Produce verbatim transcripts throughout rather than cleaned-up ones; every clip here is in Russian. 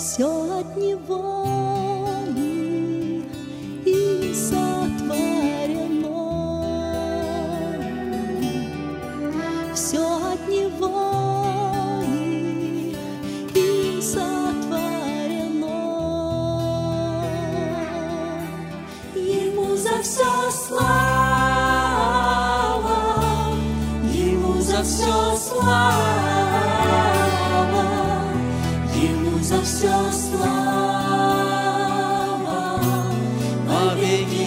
все от Него и сотворено, все от Него и сотворено. Ему за все слава, Ему за все слава, Ему за все слава, во веки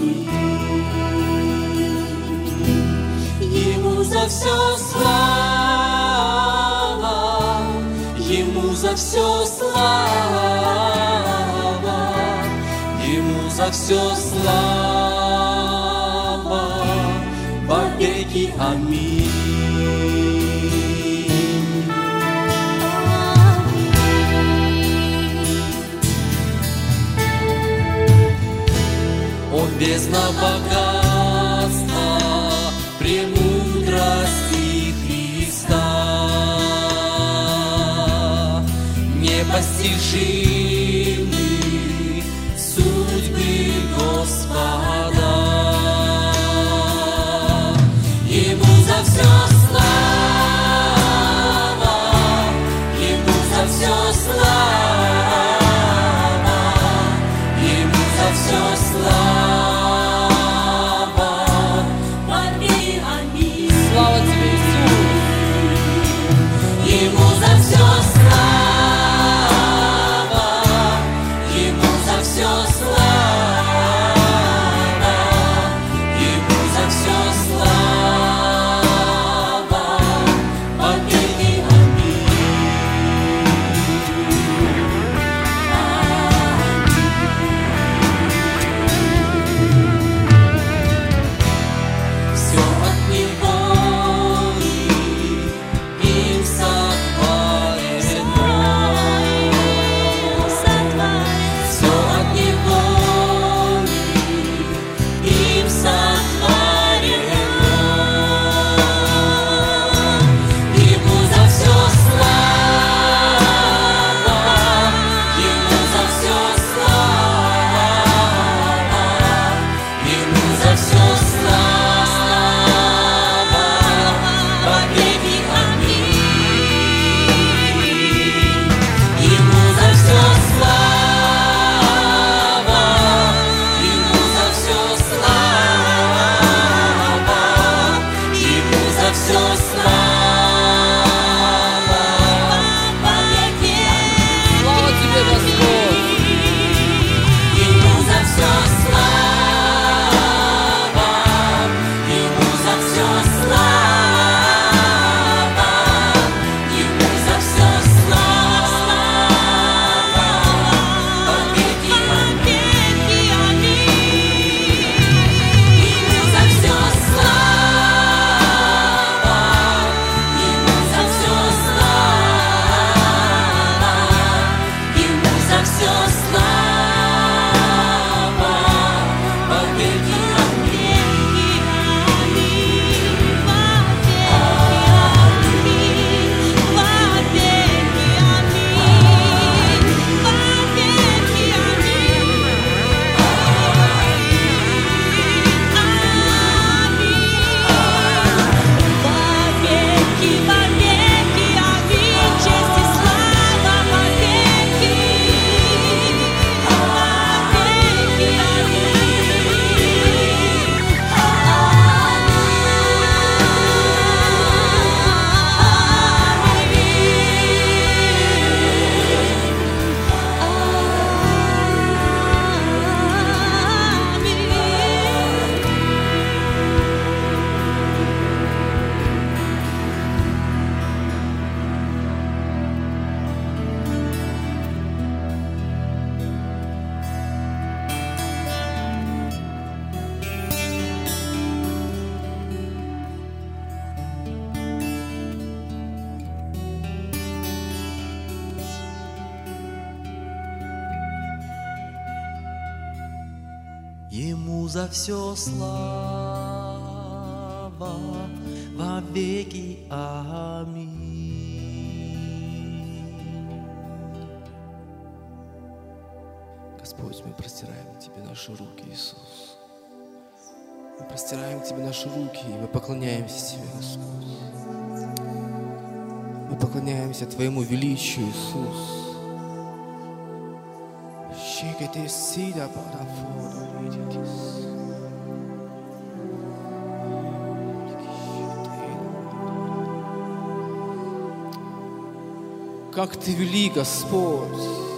аминь. Ему за все слава, Ему за все слава, Ему за все слава, во веки аминь. Бездна богатства, премудрости Христа, непостижимы судьбы Господа. Ему за все слава, Ему за все слава, Ему за все слава. Слава Тебе, Иисус! Ему за все слава, Ему за все слава, Ему за все слава, во веки аминь. Все от Него Ему за все слава во веки. Аминь. простираем Тебе наши руки, Иисус. Мы простираем Тебе наши руки, и мы поклоняемся Тебе, Господь. Мы поклоняемся Твоему величию, Иисус. Как Ты велик, Господь!